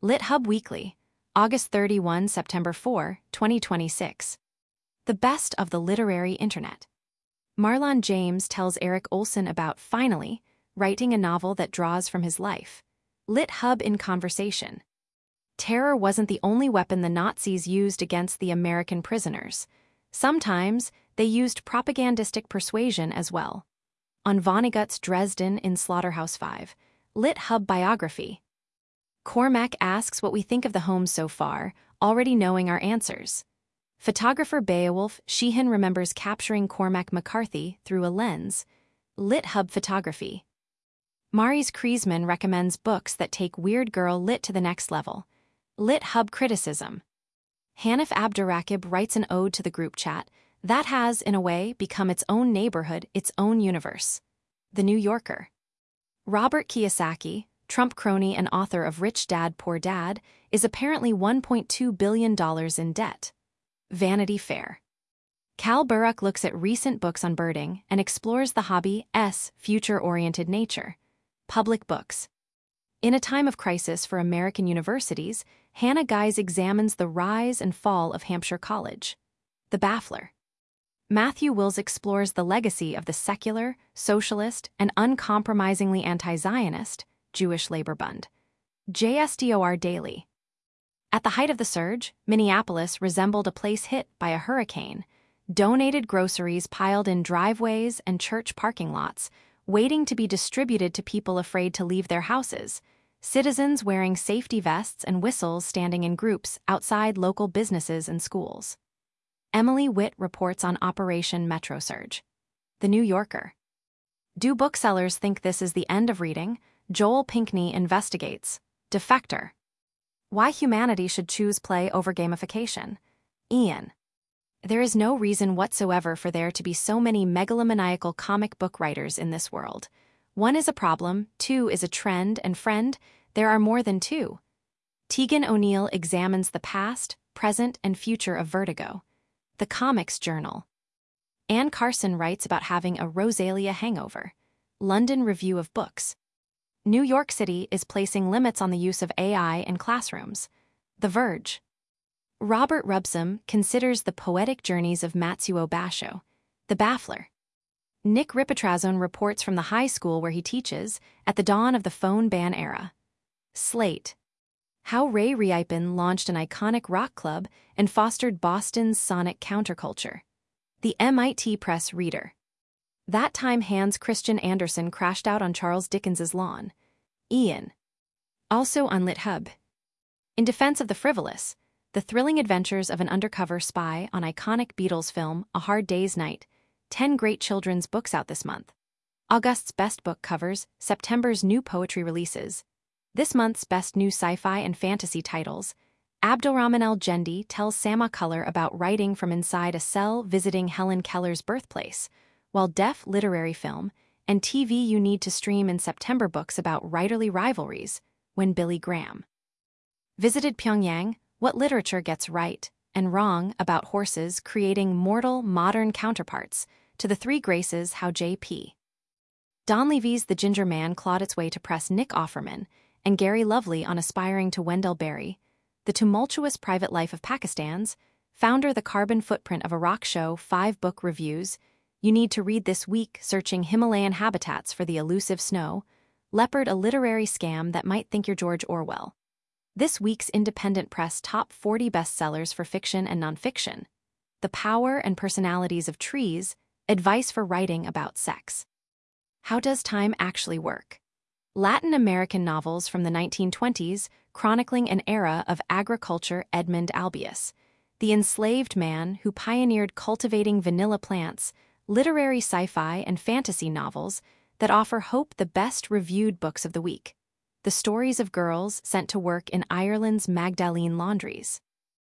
LitHub Weekly, August 31, September 4, 2026. The best of the literary internet. Marlon James tells Eric Olson about finally writing a novel that draws from his life. LitHub in conversation. Terror wasn't the only weapon the Nazis used against the American prisoners. Sometimes they used propagandistic persuasion as well. On Vonnegut's Dresden in Slaughterhouse-Five, LitHub biography. Cormac asks what we think of the homes so far, already knowing our answers. Photographer Beowulf Sheehan remembers capturing Cormac McCarthy through a lens. LitHub photography. Maurice Kriesman recommends books that take Weird Girl Lit to the next level. LitHub criticism. Hanif Abdurraqib writes an ode to the group chat that has, in a way, become its own neighborhood, its own universe. The New Yorker. Robert Kiyosaki, Trump crony and author of Rich Dad, Poor Dad, is apparently $1.2 billion in debt. Vanity Fair. Cal Burrock looks at recent books on birding and explores the hobby's future-oriented nature. Public books. In a time of crisis for American universities, Hannah Guise examines the rise and fall of Hampshire College. The Baffler. Matthew Wills explores the legacy of the secular, socialist, and uncompromisingly anti-Zionist Jewish Labor Bund. JSDOR Daily. At the height of the surge, Minneapolis resembled a place hit by a hurricane. Donated groceries piled in driveways and church parking lots, waiting to be distributed to people afraid to leave their houses. Citizens wearing safety vests and whistles standing in groups outside local businesses and schools. Emily Witt reports on Operation Metro Surge. The New Yorker. Do booksellers think this is the end of reading? Joel Pinckney investigates. Defector. Why humanity should choose play over gamification. Ian. There is no reason whatsoever for there to be so many megalomaniacal comic book writers in this world. One is a problem, two is a trend, and friend, there are more than two. Tegan O'Neill examines the past, present, and future of Vertigo. The Comics Journal. Anne Carson writes about having a Rosalia hangover. London Review of Books. New York City is placing limits on the use of AI in classrooms. The Verge. Robert Rubsum considers the poetic journeys of Matsuo Basho. The Baffler. Nick Ripetrazone reports from the high school where he teaches, at the dawn of the phone ban era. Slate. How Ray Riepin launched an iconic rock club and fostered Boston's sonic counterculture. The MIT Press Reader. That time Hans Christian Andersen crashed out on Charles Dickens's lawn. Ian. Also on LitHub. In defense of the frivolous, the thrilling adventures of an undercover spy on iconic Beatles film A Hard Day's Night, 10 great children's books out this month. August's best book covers, September's new poetry releases. This month's best new sci-fi and fantasy titles. Abdulrahman El-Jendi tells Sama Color about writing from inside a cell visiting Helen Keller's birthplace, while deaf literary film and TV you need to stream in September books about writerly rivalries, when Billy Graham visited Pyongyang, what literature gets right and wrong about horses creating mortal modern counterparts to the Three Graces how J.P. Donleavy's The Ginger Man clawed its way to press Nick Offerman and Gary Lovely on aspiring to Wendell Berry, The Tumultuous Private Life of Pakistan's, founder The Carbon Footprint of Iraq Show 5-book reviews, you need to read this week searching Himalayan habitats for the elusive snow, Leopard a literary scam that might think you're George Orwell. This week's independent press top 40 bestsellers for fiction and nonfiction, The Power and Personalities of Trees, advice for writing about sex. How does time actually work? Latin American novels from the 1920s chronicling an era of agriculture. Edmund Albius, the enslaved man who pioneered cultivating vanilla plants, literary sci-fi and fantasy novels that offer hope. The best reviewed books of the week. The stories of girls sent to work in Ireland's Magdalene laundries.